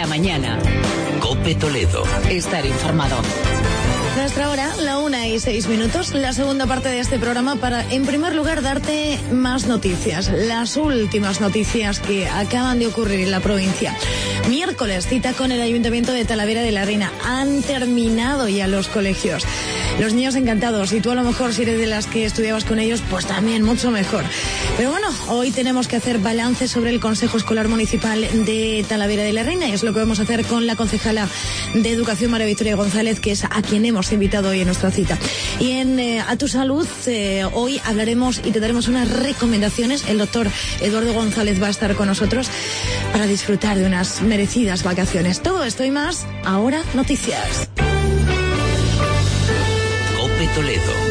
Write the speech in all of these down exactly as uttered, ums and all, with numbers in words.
La mañana. COPE Toledo. Estar informado. Nuestra hora, la una y seis minutos, la segunda parte de este programa para, en primer lugar, darte más noticias, las últimas noticias que acaban de ocurrir en la provincia. Miércoles, cita con el Ayuntamiento de Talavera de la Reina. Han terminado ya los colegios. Los niños encantados, y tú a lo mejor si eres de las que estudiabas con ellos, pues también mucho mejor. Pero bueno, hoy tenemos que hacer balance sobre el Consejo Escolar Municipal de Talavera de la Reina, y es lo que vamos a hacer con la concejala de Educación, María Victoria González, que es a quien hemos invitado hoy en nuestra cita. Y en eh, A Tu Salud, eh, hoy hablaremos y te daremos unas recomendaciones. El doctor Eduardo González va a estar con nosotros para disfrutar de unas merecidas vacaciones. Todo esto y más, ahora noticias. COPE Toledo.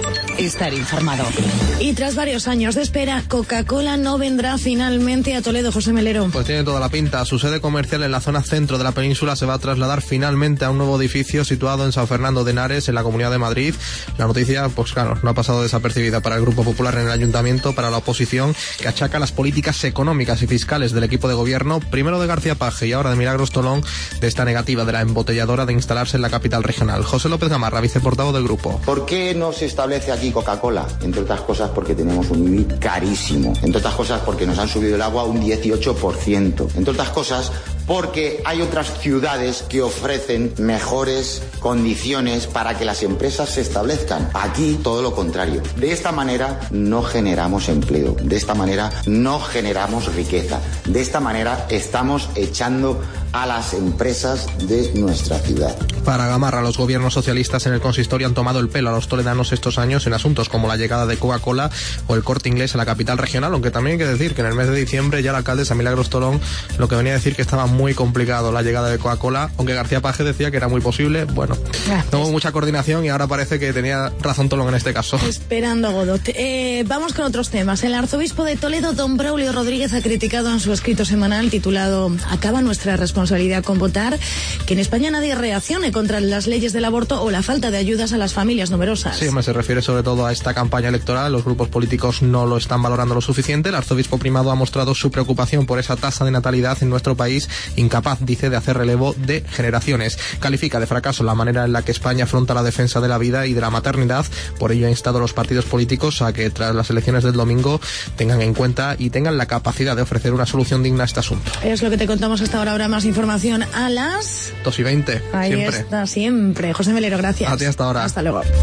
Estar informado. Y tras varios años de espera, Coca-Cola no vendrá finalmente a Toledo, José Melero. Pues tiene toda la pinta. Su sede comercial en la zona centro de la península se va a trasladar finalmente a un nuevo edificio situado en San Fernando de Henares, en la Comunidad de Madrid. La noticia, pues claro, no ha pasado desapercibida para el Grupo Popular en el Ayuntamiento, para la oposición, que achaca las políticas económicas y fiscales del equipo de gobierno, primero de García Paje y ahora de Milagros Tolón, de esta negativa de la embotelladora de instalarse en la capital regional. José López Gamarra, viceportavoz del grupo. ¿Por qué no se establece aquí Coca-Cola? Entre otras cosas porque tenemos un I B I carísimo. Entre otras cosas porque nos han subido el agua un dieciocho por ciento. Entre otras cosas porque hay otras ciudades que ofrecen mejores condiciones para que las empresas se establezcan. Aquí todo lo contrario. De esta manera no generamos empleo. De esta manera no generamos riqueza. De esta manera estamos echando a las empresas de nuestra ciudad. Para Gamarra, los gobiernos socialistas en el consistorio han tomado el pelo a los toledanos estos años en asuntos como la llegada de Coca-Cola o el Corte Inglés a la capital regional, aunque también hay que decir que en el mes de diciembre ya la alcaldesa Milagros Tolón lo que venía a decir que estaba muy complicado la llegada de Coca-Cola, aunque García Paje decía que era muy posible. Bueno, no hubo mucha coordinación y ahora parece que tenía razón Tolón en este caso. Esperando a Godot. Eh, vamos con otros temas. El arzobispo de Toledo, don Braulio Rodríguez, ha criticado en su escrito semanal titulado "Acaba nuestra responsabilidad con votar" que en España nadie reaccione contra las leyes del aborto o la falta de ayudas a las familias numerosas. Sí, me se refiere sobre todo a esta campaña electoral. Los grupos políticos no lo están valorando lo suficiente. El arzobispo primado ha mostrado su preocupación por esa tasa de natalidad en nuestro país, incapaz, dice, de hacer relevo de generaciones. Califica de fracaso la manera en la que España afronta la defensa de la vida y de la maternidad. Por ello ha instado a los partidos políticos a que tras las elecciones del domingo tengan en cuenta y tengan la capacidad de ofrecer una solución digna a este asunto. Es lo que te contamos hasta ahora. Ahora más información a las dos y veinte. Ahí siempre. está, siempre. José Melero, gracias. A ti hasta ahora. Hasta luego.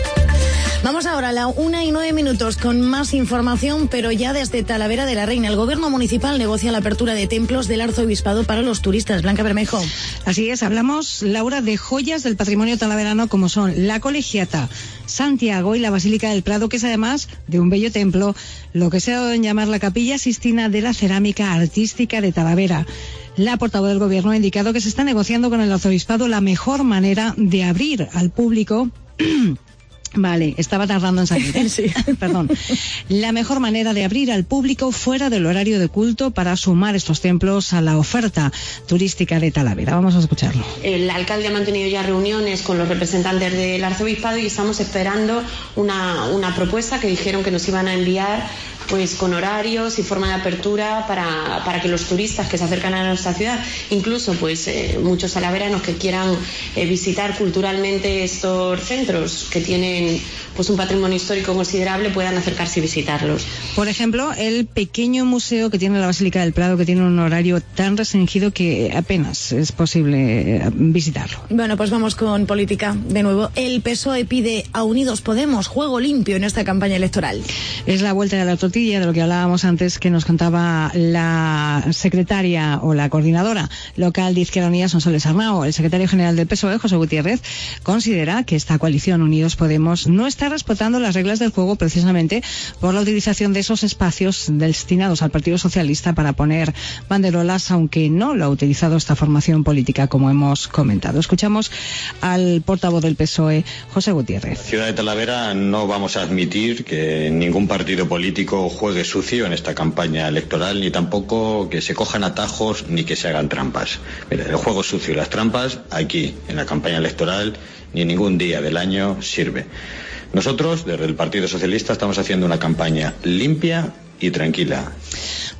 Vamos ahora a la una y nueve minutos con más información, pero ya desde Talavera de la Reina. El gobierno municipal negocia la apertura de templos del arzobispado para los turistas. Blanca Bermejo. Así es, hablamos, Laura, de joyas del patrimonio talaverano como son la Colegiata, Santiago y la Basílica del Prado, que es además de un bello templo, lo que se ha dado en llamar la Capilla Sistina de la Cerámica Artística de Talavera. La portavoz del gobierno ha indicado que se está negociando con el arzobispado la mejor manera de abrir al público. Vale, estaba tardando en salir, ¿eh? Sí. Perdón. La mejor manera de abrir al público fuera del horario de culto para sumar estos templos a la oferta turística de Talavera. Vamos a escucharlo. El alcalde ha mantenido ya reuniones con los representantes del arzobispado y estamos esperando una, una propuesta que dijeron que nos iban a enviar, pues con horarios y forma de apertura para, para que los turistas que se acercan a nuestra ciudad, incluso pues eh, muchos talaveranos que quieran eh, visitar culturalmente estos centros que tienen pues un patrimonio histórico considerable, puedan acercarse y visitarlos. Por ejemplo, el pequeño museo que tiene la Basílica del Prado, que tiene un horario tan restringido que apenas es posible visitarlo. Bueno, pues vamos con política de nuevo. El P S O E pide a Unidos Podemos juego limpio en esta campaña electoral. Es la vuelta de la tortilla de lo que hablábamos antes, que nos contaba la secretaria o la coordinadora local de Izquierda Unida, Sonsoles Arnao. El secretario general del P S O E, José Gutiérrez, considera que esta coalición Unidos Podemos no está respetando las reglas del juego precisamente por la utilización de esos espacios destinados al Partido Socialista para poner banderolas, aunque no lo ha utilizado esta formación política, como hemos comentado. Escuchamos al portavoz del P S O E, José Gutiérrez. Ciudad de Talavera no vamos a admitir que ningún partido político juegue sucio en esta campaña electoral, ni tampoco que se cojan atajos ni que se hagan trampas. Mira, el juego sucio y las trampas aquí, en la campaña electoral, ni ningún día del año sirve. Nosotros, desde el Partido Socialista, estamos haciendo una campaña limpia y tranquila.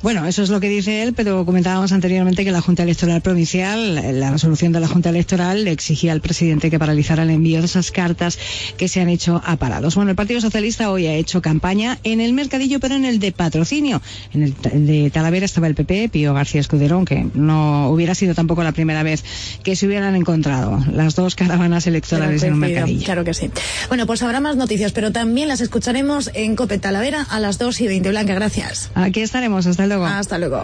Bueno, eso es lo que dice él, pero comentábamos anteriormente que la Junta Electoral Provincial, la resolución de la Junta Electoral, le exigía al presidente que paralizara el envío de esas cartas que se han hecho a parados. Bueno, el Partido Socialista hoy ha hecho campaña en el Mercadillo, pero en el de patrocinio. En el de Talavera estaba el P P, Pío García Escudero, que no hubiera sido tampoco la primera vez que se hubieran encontrado las dos caravanas electorales en un mercadillo. Claro que sí. Bueno, pues habrá más noticias, pero también las escucharemos en COPE Talavera a las dos y veinte. Blanca, gracias. Aquí estaremos. Hasta luego. Hasta luego.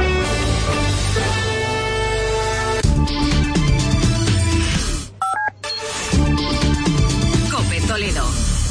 COPE Toledo.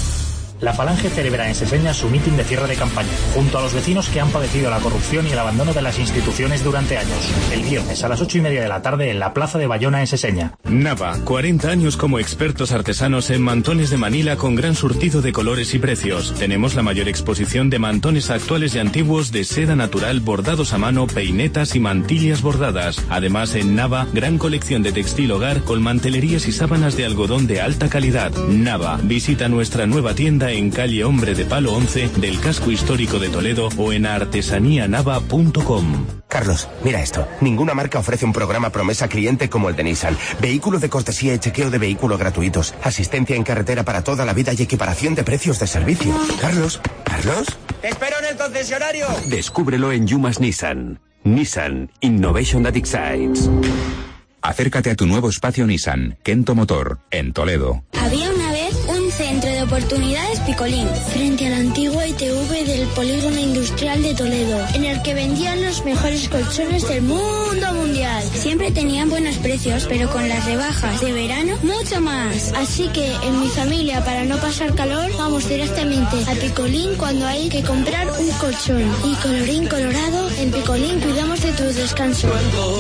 La Falange celebra en Seseña su mitin de cierre de campaña, junto a los vecinos que han padecido la corrupción y el abandono de las instituciones durante años. El viernes a las ocho y media de la tarde en la Plaza de Bayona en Seseña. Nava, cuarenta años como expertos artesanos en mantones de Manila con gran surtido de colores y precios. Tenemos la mayor exposición de mantones actuales y antiguos de seda natural, bordados a mano, peinetas y mantillas bordadas. Además, en Nava, gran colección de textil hogar con mantelerías y sábanas de algodón de alta calidad. Nava, visita nuestra nueva tienda en calle Hombre de Palo once del casco histórico de Toledo o en artesanía nava punto com. Carlos, mira esto. Ninguna marca ofrece un programa promesa cliente como el de Nissan. Vehículo de cortesía y chequeo de vehículo gratuitos. Asistencia en carretera para toda la vida y equiparación de precios de servicio. Carlos, ¿Carlos? ¡Te espero en el concesionario! Descúbrelo en Yumas Nissan. Nissan Innovation that excites. Acércate a tu nuevo espacio Nissan, Kento Motor, en Toledo. Había una vez un centro de oportunidades Picolín, frente a la antigua I T V del Polígono Industrial de Toledo, en el que vendían los mejores colchones del mundo mundial. Siempre tenían buenos precios, pero con las rebajas de verano, mucho más. Así que en mi familia, para no pasar calor, vamos directamente a Picolín cuando hay que comprar un colchón. Y colorín colorado, en Picolín cuidamos de tu descanso.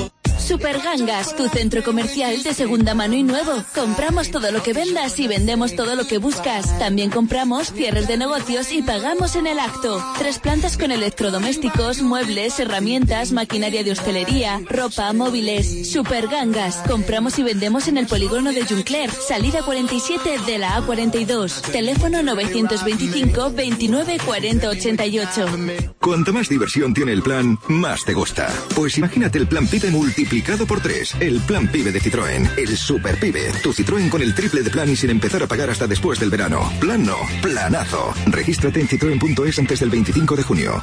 Supergangas, tu centro comercial de segunda mano y nuevo. Compramos todo lo que vendas y vendemos todo lo que buscas. También compramos cierres de negocios y pagamos en el acto. Tres plantas con electrodomésticos, muebles, herramientas, maquinaria de hostelería, ropa, móviles. Supergangas. Compramos y vendemos en el polígono de Juncler, salida cuarenta y siete de la A cuarenta y dos. Teléfono novecientos veinticinco veintinueve cuarenta ochenta y ocho. Cuanto más diversión tiene el plan, más te gusta. Pues imagínate el plan PIBE multiplicado por tres. El plan PIBE de Citroën. El Super PIBE. Tu Citroën con el triple de plan y sin empezar a pagar hasta después del verano. Plan no. Planazo. Regístrate en citroen punto es antes del veinticinco de junio.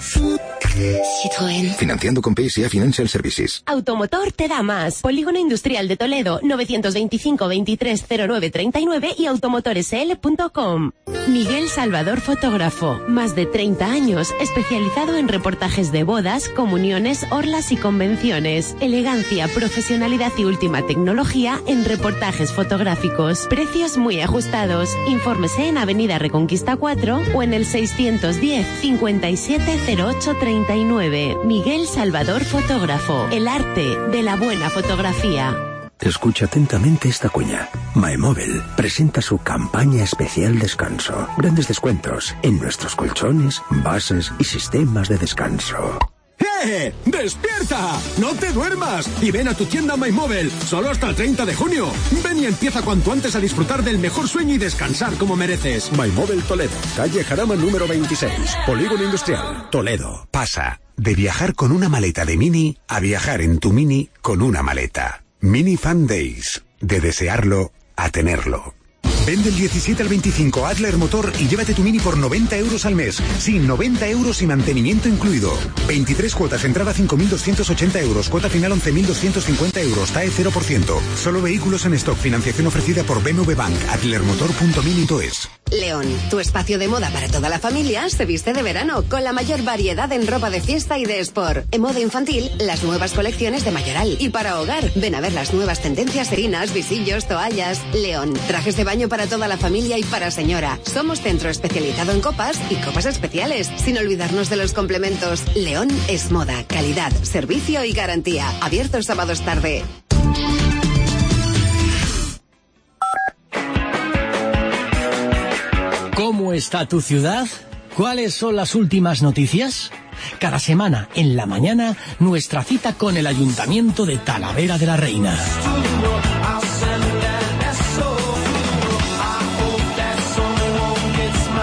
Citroën. Financiando con P S A Financial Services. Automotor te da más. Polígono Industrial de Toledo, novecientos veinticinco veintitrés cero nueve treinta y nueve y automotor s l punto com. Miguel Salvador Fotógrafo. Más de treinta años, especializado en reportajes de bodas, comuniones, orlas y convenciones. Elegancia, profesionalidad y última tecnología en reportajes fotográficos. Precios muy ajustados. Infórmese en Avenida Reconquista cuatro o en el seiscientos diez cincuenta y siete cero ocho treinta y nueve. Miguel Salvador Fotógrafo. El arte de la buena fotografía. Escucha atentamente esta cuña. MyMobile presenta su campaña especial descanso. Grandes descuentos en nuestros colchones, bases y sistemas de descanso. ¡Eh! ¡Despierta! ¡No te duermas! Y ven a tu tienda MyMobile, solo hasta el treinta de junio. Ven y empieza cuanto antes a disfrutar del mejor sueño y descansar como mereces. MyMobile Toledo, calle Jarama número veintiséis, Polígono Industrial, Toledo. Pasa de viajar con una maleta de Mini a viajar en tu Mini con una maleta. Mini Fan Days, de desearlo a tenerlo. Ven del diecisiete al veinticinco Adler Motor y llévate tu Mini por noventa euros al mes. Sí, noventa euros y mantenimiento incluido. veintitrés cuotas, entrada cinco mil doscientos ochenta euros, cuota final once mil doscientos cincuenta euros, T A E cero por ciento. Solo vehículos en stock, financiación ofrecida por B M W Bank, adlermotor punto mini punto es. León, tu espacio de moda para toda la familia, se viste de verano con la mayor variedad en ropa de fiesta y de sport. En moda infantil, las nuevas colecciones de Mayoral. Y para hogar, ven a ver las nuevas tendencias serinas, visillos, toallas. León, trajes de baño para toda la familia y para señora. Somos centro especializado en copas y copas especiales, sin olvidarnos de los complementos. León es moda, calidad, servicio y garantía. Abierto sábados tarde. ¿Cómo está tu ciudad? ¿Cuáles son las últimas noticias? Cada semana, en la mañana, nuestra cita con el Ayuntamiento de Talavera de la Reina. Hoy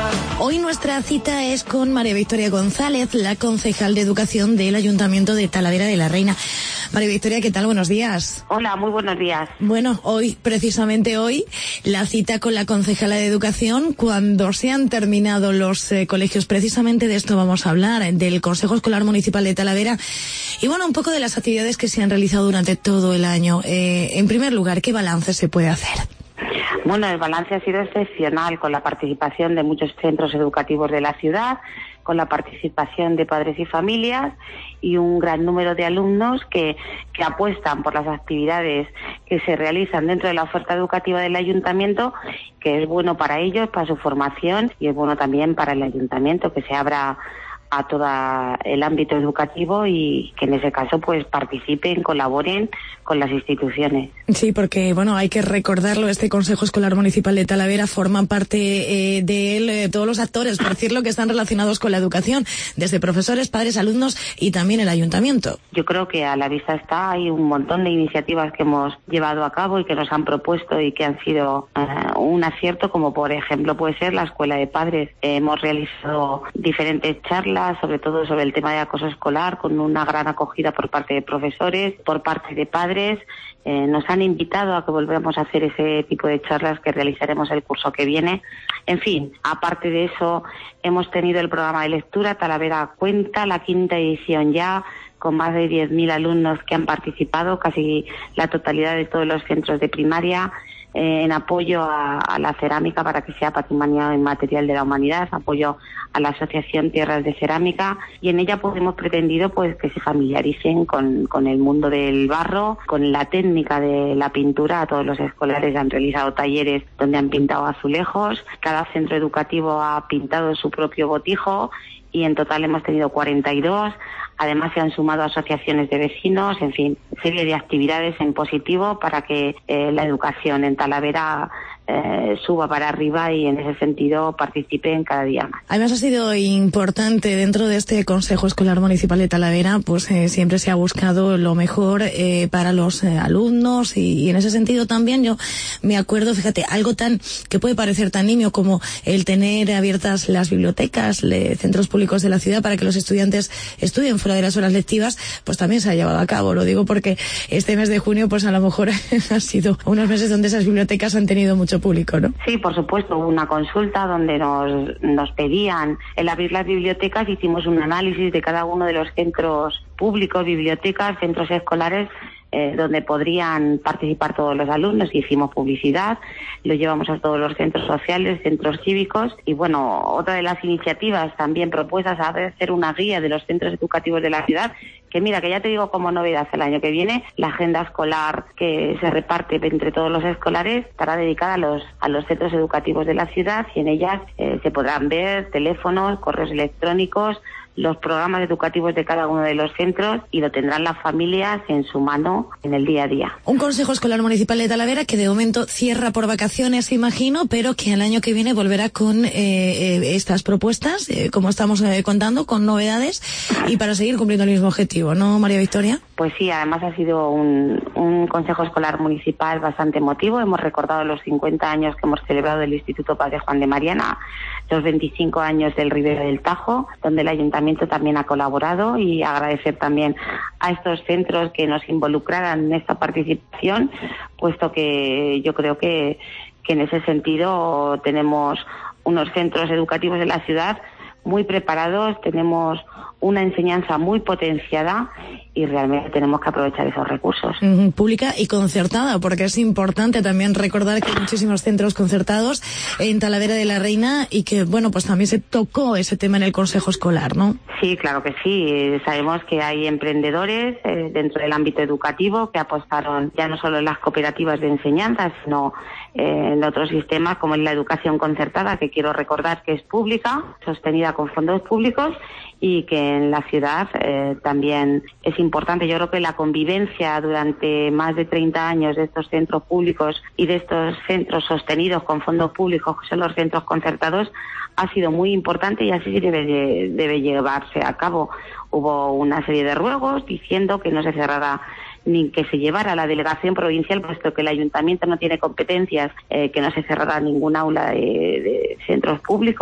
Hoy nuestra cita es con María Victoria González, la concejal de Educación del Ayuntamiento de Talavera de la Reina. María Victoria, ¿qué tal? Buenos días. Hola, muy buenos días. Bueno, hoy, precisamente hoy, la cita con la concejala de Educación, cuando se han terminado los eh, colegios. Precisamente de esto vamos a hablar, del Consejo Escolar Municipal de Talavera. Y bueno, un poco de las actividades que se han realizado durante todo el año. Eh, en primer lugar, ¿qué balance se puede hacer? Bueno, el balance ha sido excepcional, con la participación de muchos centros educativos de la ciudad, con la participación de padres y familias y un gran número de alumnos que, que apuestan por las actividades que se realizan dentro de la oferta educativa del ayuntamiento, que es bueno para ellos, para su formación, y es bueno también para el ayuntamiento, que se abra a todo el ámbito educativo y que en ese caso pues participen, colaboren con las instituciones. Sí, porque bueno, hay que recordarlo, este Consejo Escolar Municipal de Talavera forman parte eh, de él eh, todos los actores, por decirlo, que están relacionados con la educación, desde profesores, padres, alumnos y también el ayuntamiento. Yo creo que a la vista está, hay un montón de iniciativas que hemos llevado a cabo y que nos han propuesto y que han sido uh, un acierto, como por ejemplo puede ser la Escuela de Padres. Eh, hemos realizado diferentes charlas, sobre todo sobre el tema de acoso escolar, con una gran acogida por parte de profesores, por parte de padres. Eh, nos han invitado a que volvamos a hacer ese tipo de charlas que realizaremos el curso que viene. En fin, aparte de eso, hemos tenido el programa de lectura Talavera Cuenta, la quinta edición ya, con más de diez mil alumnos que han participado, casi la totalidad de todos los centros de primaria, eh, en apoyo a, a la cerámica para que sea patrimonio inmaterial de la humanidad, apoyo a la Asociación Tierras de Cerámica, y en ella pues hemos pretendido pues que se familiaricen con, con el mundo del barro, con la técnica de la pintura. A todos los escolares han realizado talleres donde han pintado azulejos, cada centro educativo ha pintado su propio botijo y en total hemos tenido cuarenta y dos. Además se han sumado asociaciones de vecinos, en fin, serie de actividades en positivo para que eh, la educación en Talavera eh, suba para arriba y en ese sentido participen cada día más. Además ha sido importante dentro de este Consejo Escolar Municipal de Talavera, pues eh, siempre se ha buscado lo mejor eh, para los eh, alumnos y, y en ese sentido también yo me acuerdo, fíjate, algo tan que puede parecer tan nimio como el tener abiertas las bibliotecas, le, centros públicos de la ciudad para que los estudiantes estudien fuera de las horas lectivas, pues también se ha llevado a cabo. Lo digo porque este mes de junio pues a lo mejor ha sido unos meses donde esas bibliotecas han tenido mucho público, ¿no? Sí, por supuesto, hubo una consulta donde nos, nos pedían el abrir las bibliotecas, hicimos un análisis de cada uno de los centros públicos, bibliotecas, centros escolares, Eh, donde podrían participar todos los alumnos, y hicimos publicidad, lo llevamos a todos los centros sociales, centros cívicos, y bueno, otra de las iniciativas también propuestas es hacer una guía de los centros educativos de la ciudad, que mira, que ya te digo como novedad, el año que viene la agenda escolar que se reparte entre todos los escolares estará dedicada a los a los centros educativos de la ciudad, y en ellas eh, se podrán ver teléfonos, correos electrónicos, los programas educativos de cada uno de los centros, y lo tendrán las familias en su mano en el día a día. Un Consejo Escolar Municipal de Talavera que de momento cierra por vacaciones, imagino, pero que el año que viene volverá con eh, eh, estas propuestas, eh, como estamos eh, contando, con novedades, y para seguir cumpliendo el mismo objetivo, ¿no, María Victoria? Pues sí, además ha sido un, un Consejo Escolar Municipal bastante emotivo. Hemos recordado los cincuenta años que hemos celebrado del Instituto Padre Juan de Mariana, los veinticinco años del Ribera del Tajo, donde el Ayuntamiento también ha colaborado, y agradecer también a estos centros que nos involucraran en esta participación, puesto que yo creo que, que en ese sentido tenemos unos centros educativos de la ciudad muy preparados, tenemos una enseñanza muy potenciada y realmente tenemos que aprovechar esos recursos. Uh-huh. Pública y concertada, porque es importante también recordar que hay muchísimos centros concertados en Talavera de la Reina y que, bueno, pues también se tocó ese tema en el Consejo Escolar, ¿no? Sí, claro que sí. Sabemos que hay emprendedores eh, dentro del ámbito educativo que apostaron ya no solo en las cooperativas de enseñanza, sino eh, en otros sistemas como en la educación concertada, que quiero recordar que es pública, sostenida con fondos públicos, y que en la ciudad eh, también es importante. Yo creo que la convivencia durante más de treinta años de estos centros públicos y de estos centros sostenidos con fondos públicos, que son los centros concertados, ha sido muy importante, y así debe, debe llevarse a cabo. Hubo una serie de ruegos diciendo que no se cerrara ni que se llevara a la delegación provincial, puesto que el ayuntamiento no tiene competencias, eh, que no se cerrara ningún aula de, de centros públicos.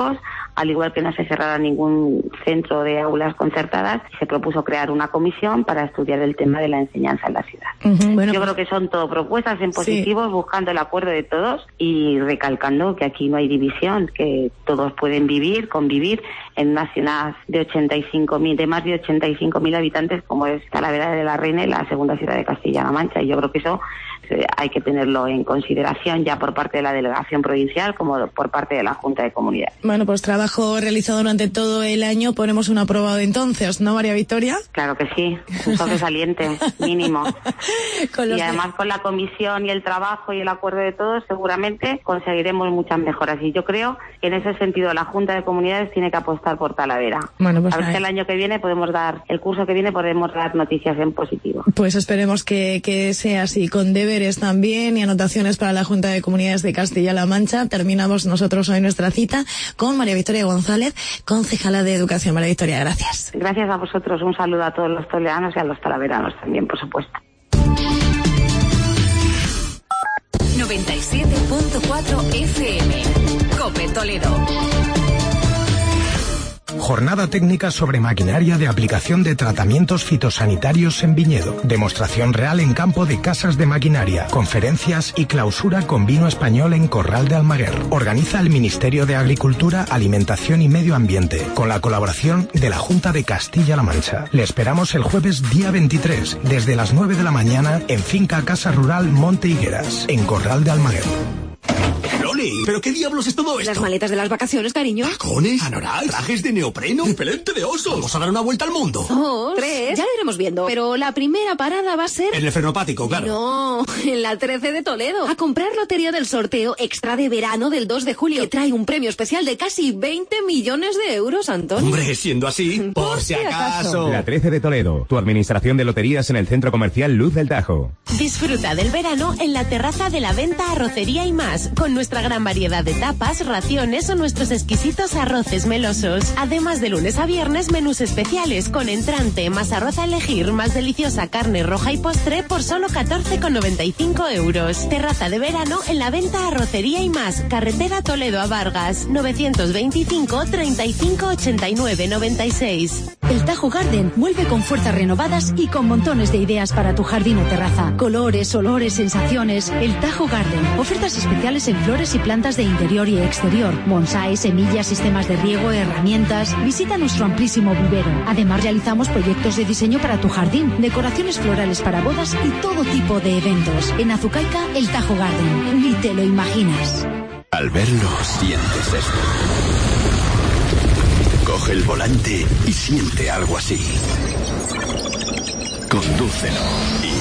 al igual que no se cerrara ningún centro de aulas concertadas, se propuso crear una comisión para estudiar el tema de la enseñanza en la ciudad. Uh-huh, bueno, Yo creo que son todo propuestas en positivo, sí. buscando el acuerdo de todos y recalcando que aquí no hay división, que todos pueden vivir, convivir en una ciudad de ochenta y cinco mil, de más de ochenta y cinco mil habitantes, como es Talavera de la Reina, la segunda ciudad de Castilla-La Mancha. Y yo creo que eso eh, hay que tenerlo en consideración ya por parte de la delegación provincial como por parte de la Junta de Comunidad. Bueno, pues trabajo realizado durante todo el año, ponemos un aprobado entonces, ¿no, María Victoria? Claro que sí, un sobresaliente mínimo. Con y además de... con la comisión y el trabajo y el acuerdo de todos seguramente conseguiremos muchas mejoras, y yo creo que en ese sentido la Junta de Comunidades tiene que apostar por Talavera. Bueno, pues a ver si el año que viene podemos dar, el curso que viene podemos dar noticias en positivo. Pues esperemos que, que sea así, con deberes también y anotaciones para la Junta de Comunidades de Castilla-La Mancha. Terminamos nosotros hoy nuestra cita con María Victoria González, concejala de Educación. María Victoria, gracias. Gracias a vosotros, un saludo a todos los toledanos y a los talaveranos también, por supuesto. noventa y siete punto cuatro F M, COPE Toledo. Jornada técnica sobre maquinaria de aplicación de tratamientos fitosanitarios en viñedo. Demostración real en campo de casas de maquinaria. Conferencias y clausura con vino español en Corral de Almaguer. Organiza el Ministerio de Agricultura, Alimentación y Medio Ambiente, con la colaboración de la Junta de Castilla-La Mancha. Le esperamos el jueves día veintitrés, desde las nueve de la mañana, en Finca Casa Rural Monte Higueras, en Corral de Almaguer. Loli, ¿pero qué diablos es todo esto? Las maletas de las vacaciones, cariño. ¿Tacones? ¿Anorak? ¿Trajes de neopreno? ¿Repelente de osos? ¿Vamos a dar una vuelta al mundo? Dos, tres. Ya lo iremos viendo. Pero la primera parada va a ser... En el frenopático, claro. No, en la trece de Toledo. A comprar lotería del sorteo extra de verano del dos de julio, que trae un premio especial de casi veinte millones de euros, Antonio. Hombre, siendo así, por, por si acaso. acaso. La trece de Toledo, tu administración de loterías en el Centro Comercial Luz del Tajo. Disfruta del verano en la terraza de la venta Arrocería y Más, con nuestra gran variedad de tapas, raciones o nuestros exquisitos arroces melosos. Además, de lunes a viernes, menús especiales con entrante, más arroz a elegir, más deliciosa carne roja y postre por solo catorce con noventa y cinco euros. Terraza de verano en la venta Arrocería y Más, carretera Toledo a Vargas, novecientos veinticinco, treinta y cinco, ochenta y nueve, noventa y seis. El Tajo Garden vuelve con fuerzas renovadas y con montones de ideas para tu jardín o terraza. Colores, olores, sensaciones. El Tajo Garden. Ofertas especiales en flores y plantas de interior y exterior. Bonsái, semillas, sistemas de riego, herramientas. Visita nuestro amplísimo vivero. Además, realizamos proyectos de diseño para tu jardín, decoraciones florales para bodas y todo tipo de eventos. En Azucaica, el Tajo Garden. Ni te lo imaginas. Al verlo, sientes esto. Coge el volante y siente algo así. Condúcelo y...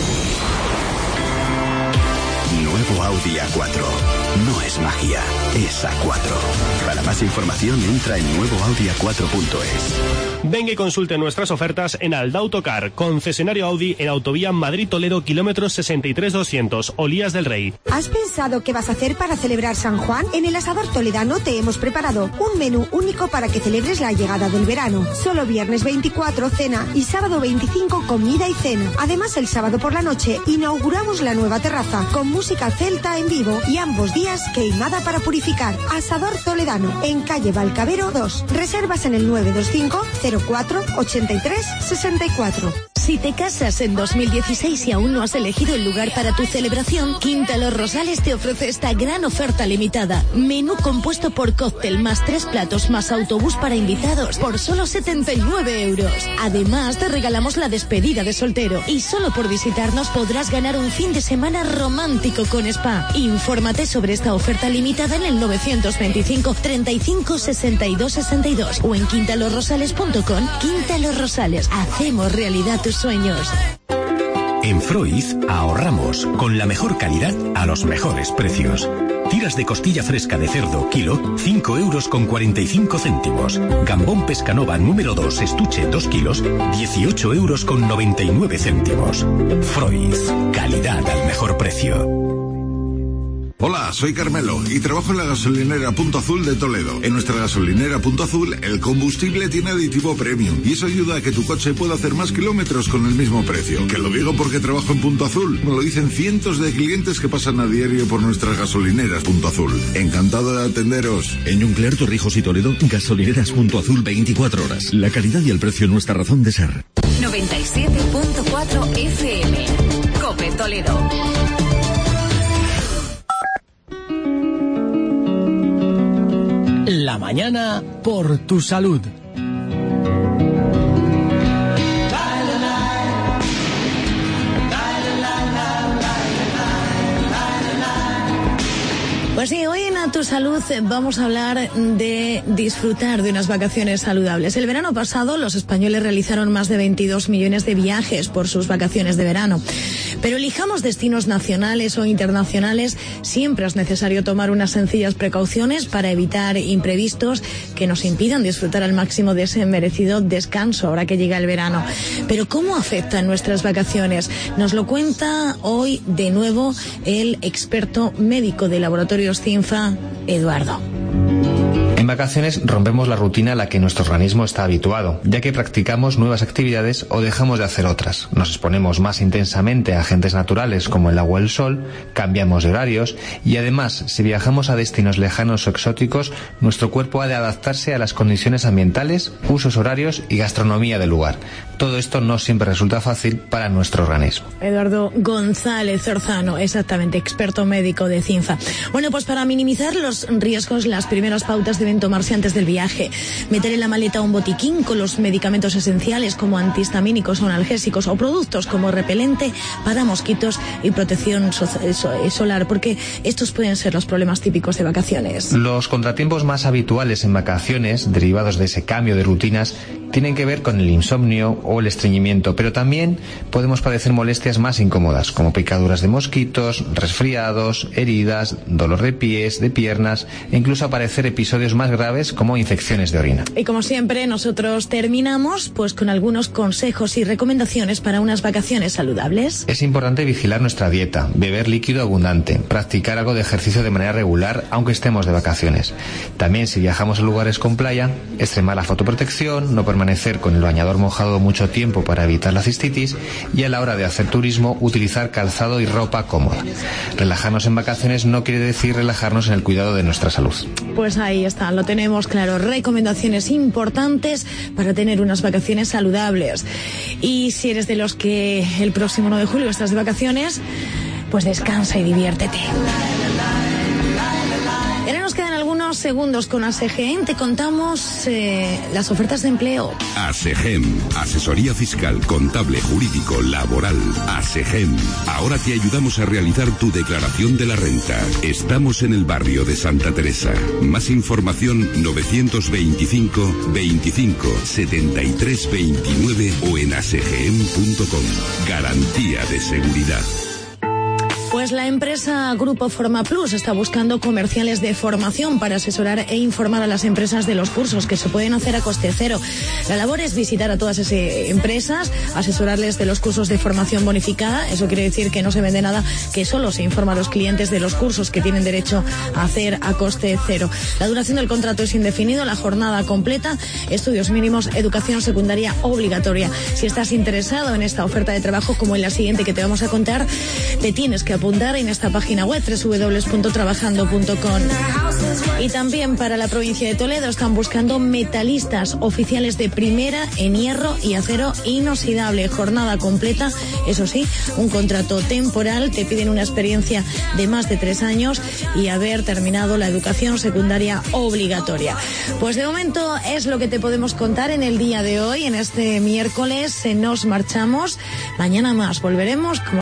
Nuevo Audi A cuatro. No es magia, es A cuatro. Para más información entra en nuevo audi a cuatro punto es. Venga y consulte nuestras ofertas en Aldautocar, concesionario Audi en Autovía Madrid-Toledo, kilómetros sesenta y tres doscientos, Olías del Rey. ¿Has pensado qué vas a hacer para celebrar San Juan? En el Asador Toledano te hemos preparado un menú único para que celebres la llegada del verano. Solo viernes veinticuatro, cena, y sábado veinticinco, comida y cena. Además, el sábado por la noche inauguramos la nueva terraza con música celta en vivo y ambos días queimada para purificar. Asador Toledano, en calle Valcavero dos. Reservas en el nueve dos cinco, cero cuatro, ochenta y tres, sesenta y cuatro. Si te casas en dos mil dieciséis y aún no has elegido el lugar para tu celebración, Quinta Los Rosales te ofrece esta gran oferta limitada. Menú compuesto por cóctel más tres platos más autobús para invitados por solo setenta y nueve euros. Además, te regalamos la despedida de soltero y solo por visitarnos podrás ganar un fin de semana romántico con spa. Infórmate sobre esta oferta limitada en el novecientos veinticinco, treinta y cinco, sesenta y dos, sesenta y dos o en quinta los rosales punto com. Quinta Los Rosales, hacemos realidad tus sueños. En Froiz ahorramos con la mejor calidad a los mejores precios. Tiras de costilla fresca de cerdo, kilo, cinco euros con cuarenta y cinco céntimos. Gambón Pescanova número dos, estuche, dos kilos, dieciocho euros con noventa y nueve céntimos. Froiz, calidad al mejor precio. Hola, soy Carmelo y trabajo en la gasolinera Punto Azul de Toledo. En nuestra gasolinera Punto Azul, el combustible tiene aditivo premium y eso ayuda a que tu coche pueda hacer más kilómetros con el mismo precio. Que lo digo porque trabajo en Punto Azul. Me lo dicen cientos de clientes que pasan a diario por nuestras gasolineras Punto Azul. Encantado de atenderos. En Juncler, Torrijos y Toledo, gasolineras Punto Azul veinticuatro horas. La calidad y el precio nuestra razón de ser. noventa y siete punto cuatro F M. COPE Toledo. La mañana por tu salud. Pues sí, hoy en A Tu Salud vamos a hablar de disfrutar de unas vacaciones saludables. El verano pasado los españoles realizaron más de veintidós millones de viajes por sus vacaciones de verano. Pero elijamos destinos nacionales o internacionales, siempre es necesario tomar unas sencillas precauciones para evitar imprevistos que nos impidan disfrutar al máximo de ese merecido descanso ahora que llega el verano. Pero ¿cómo afectan nuestras vacaciones? Nos lo cuenta hoy de nuevo el experto médico de Laboratorios Cinfa, Eduardo. En vacaciones rompemos la rutina a la que nuestro organismo está habituado, ya que practicamos nuevas actividades o dejamos de hacer otras. Nos exponemos más intensamente a agentes naturales como el agua o el sol, cambiamos de horarios y además, si viajamos a destinos lejanos o exóticos, nuestro cuerpo ha de adaptarse a las condiciones ambientales, usos horarios y gastronomía del lugar. Todo esto no siempre resulta fácil para nuestro organismo. Eduardo González Zorzano, exactamente, experto médico de Cinfa. Bueno, pues para minimizar los riesgos, las primeras pautas deben tomarse antes del viaje. Meter en la maleta un botiquín con los medicamentos esenciales como antihistamínicos o analgésicos o productos como repelente para mosquitos y protección so- so- solar, porque estos pueden ser los problemas típicos de vacaciones. Los contratiempos más habituales en vacaciones, derivados de ese cambio de rutinas, tienen que ver con el insomnio o el estreñimiento, pero también podemos padecer molestias más incómodas, como picaduras de mosquitos, resfriados, heridas, dolor de pies, de piernas e incluso aparecer episodios más graves como infecciones de orina. Y como siempre, nosotros terminamos pues con algunos consejos y recomendaciones para unas vacaciones saludables. Es importante vigilar nuestra dieta, beber líquido abundante, practicar algo de ejercicio de manera regular aunque estemos de vacaciones. También, si viajamos a lugares con playa, extremar la fotoprotección, no permanecer con el bañador mojado mucho tiempo para evitar la cistitis y a la hora de hacer turismo utilizar calzado y ropa cómoda. Relajarnos en vacaciones no quiere decir relajarnos en el cuidado de nuestra salud. Pues ahí está, lo tenemos claro. Recomendaciones importantes para tener unas vacaciones saludables. Y si eres de los que el próximo nueve de julio estás de vacaciones, pues descansa y diviértete. Ahora nos quedan algunos segundos con ASEGEM. Te contamos eh, las ofertas de empleo. ASEGEM, asesoría fiscal, contable, jurídico, laboral. ASEGEM, ahora te ayudamos a realizar tu declaración de la renta. Estamos en el barrio de Santa Teresa. Más información novecientos veinticinco, veinticinco, setenta y tres, veintinueve o en asegem punto com. Garantía de seguridad. Pues la empresa Grupo Forma Plus está buscando comerciales de formación para asesorar e informar a las empresas de los cursos que se pueden hacer a coste cero. La labor es visitar a todas esas empresas, asesorarles de los cursos de formación bonificada. Eso quiere decir que no se vende nada, que solo se informa a los clientes de los cursos que tienen derecho a hacer a coste cero. La duración del contrato es indefinido, la jornada completa, estudios mínimos, educación secundaria obligatoria. Si estás interesado en esta oferta de trabajo como en la siguiente que te vamos a contar, te tienes que apuntar en esta página web doble u doble u doble u punto trabajando punto com. Y también para la provincia de Toledo están buscando metalistas oficiales de primera en hierro y acero inoxidable. Jornada completa, eso sí, un contrato temporal. Te piden una experiencia de más de tres años y haber terminado la educación secundaria obligatoria. Pues de momento es lo que te podemos contar en el día de hoy, en este miércoles. Nos marchamos. Mañana más volveremos. Como